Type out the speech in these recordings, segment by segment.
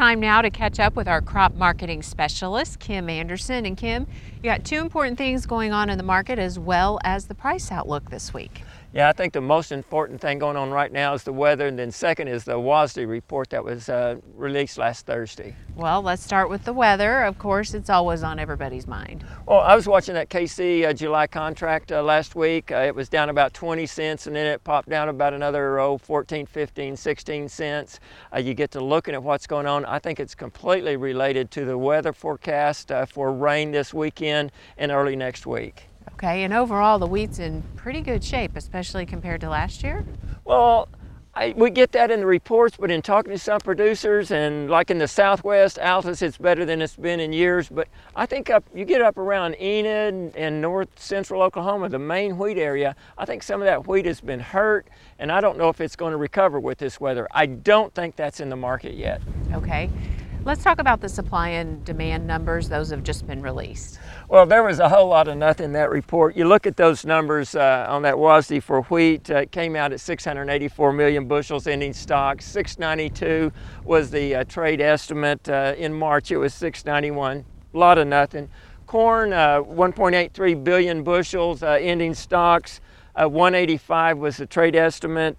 time now to catch up with our crop marketing specialist, Kim Anderson. And Kim, you got two important things going on in the market as well as the price outlook this week. Yeah, I think the most important thing going on right now is the weather, and then second is the WASDE report that was released last Thursday. Well, let's start with the weather. Of course, it's always on everybody's mind. Well, I was watching that KC July contract last week. It was down about 20 cents, and then it popped down about another 14, 15, 16 cents. You get to looking at what's going on. I think it's completely related to the weather forecast for rain this weekend and early next week. Okay, and overall the wheat's in pretty good shape, especially compared to last year? Well, we get that in the reports, but in talking to some producers, and like in the Southwest, Altus, it's better than it's been in years. But I think you get up around Enid and north central Oklahoma, the main wheat area, I think some of that wheat has been hurt, and I don't know if it's going to recover with this weather. I don't think that's in the market yet. Okay. Let's talk about the supply and demand numbers. Those have just been released. Well, there was a whole lot of nothing in that report. You look at those numbers on that WASDE for wheat, it came out at 684 million bushels ending stock. 692 was the trade estimate. In March, it was 691. A lot of nothing. Corn, 1.83 billion bushels ending stocks. 185 was the trade estimate,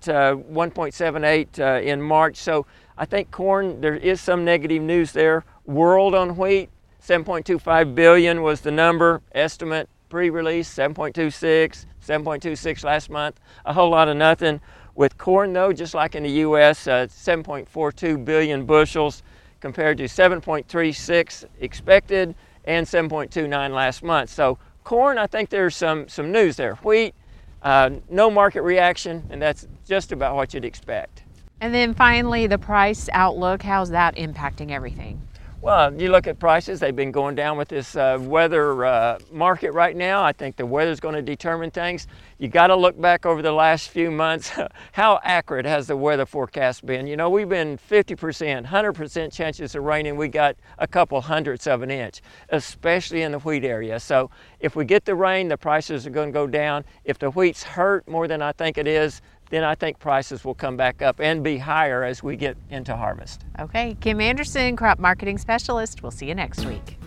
1.78 in March. So I think corn, there is some negative news there. World on wheat, 7.25 billion was the number estimate pre-release, 7.26, 7.26 last month. A whole lot of nothing. With corn though, just like in the US, 7.42 billion bushels compared to 7.36 expected and 7.29 last month. So corn, I think there's some news there. Wheat, no market reaction, and that's just about what you'd expect. And then finally, the price outlook, how's that impacting everything? Well, you look at prices, they've been going down with this weather market right now. I think the weather's going to determine things. You got to look back over the last few months. How accurate has the weather forecast been? You know, we've been 50%, 100% chances of raining. We got a couple hundredths of an inch, especially in the wheat area. So if we get the rain, the prices are going to go down. If the wheat's hurt more than I think it is, then I think prices will come back up and be higher as we get into harvest. Okay, Kim Anderson, Crop Marketing Specialist. We'll see you next week.